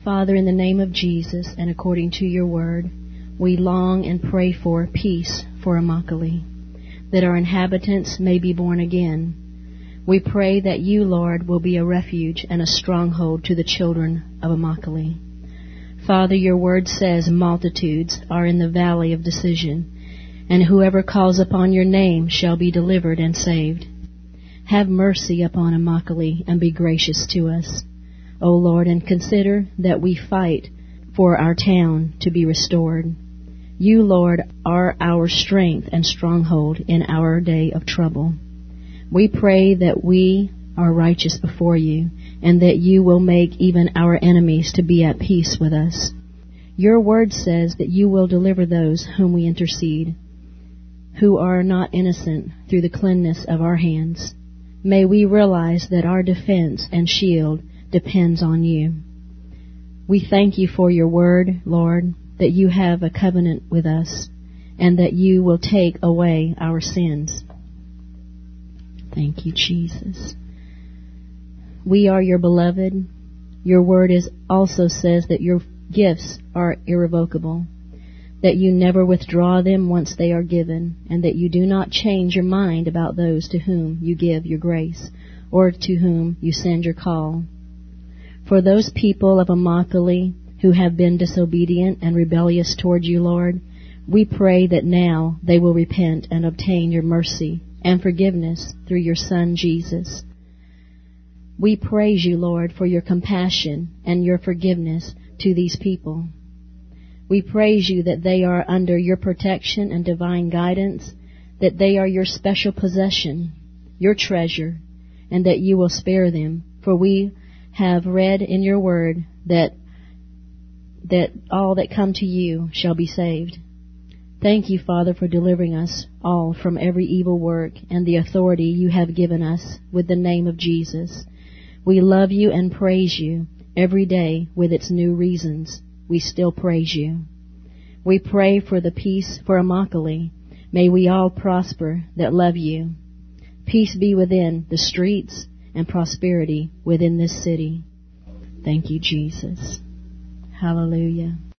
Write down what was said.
Father, in the name of Jesus and according to your word, we long and pray for peace for Immokalee, that our inhabitants may be born again. We pray that you, Lord, will be a refuge and a stronghold to the children of Immokalee. Father, your word says multitudes are in the valley of decision, and whoever calls upon your name shall be delivered and saved. Have mercy upon Immokalee and be gracious to us, O Lord, and consider that we fight for our town to be restored. You, Lord, are our strength and stronghold in our day of trouble. We pray that we are righteous before you, and that you will make even our enemies to be at peace with us. Your word says that you will deliver those whom we intercede, who are not innocent, through the cleanness of our hands. May we realize that our defense and shield depends on you. We thank you for your word, Lord, that you have a covenant with us, and that you will take away our sins. Thank you, Jesus. We are your beloved. Your word also says that your gifts are irrevocable, that you never withdraw them once they are given, and that you do not change your mind about those to whom you give your grace, or to whom you send your call. For those people of Immokalee who have been disobedient and rebellious toward you, Lord, we pray that now they will repent and obtain your mercy and forgiveness through your Son, Jesus. We praise you, Lord, for your compassion and your forgiveness to these people. We praise you that they are under your protection and divine guidance, that they are your special possession, your treasure, and that you will spare them. For we have read in your word that all that come to you shall be saved. Thank you, Father, for delivering us all from every evil work and the authority you have given us with the name of Jesus. We love you and praise you every day with its new reasons. We still praise you. We pray for the peace for Immokalee. May we all prosper that love you. Peace be within the streets and prosperity within this city. Thank you, Jesus. Hallelujah.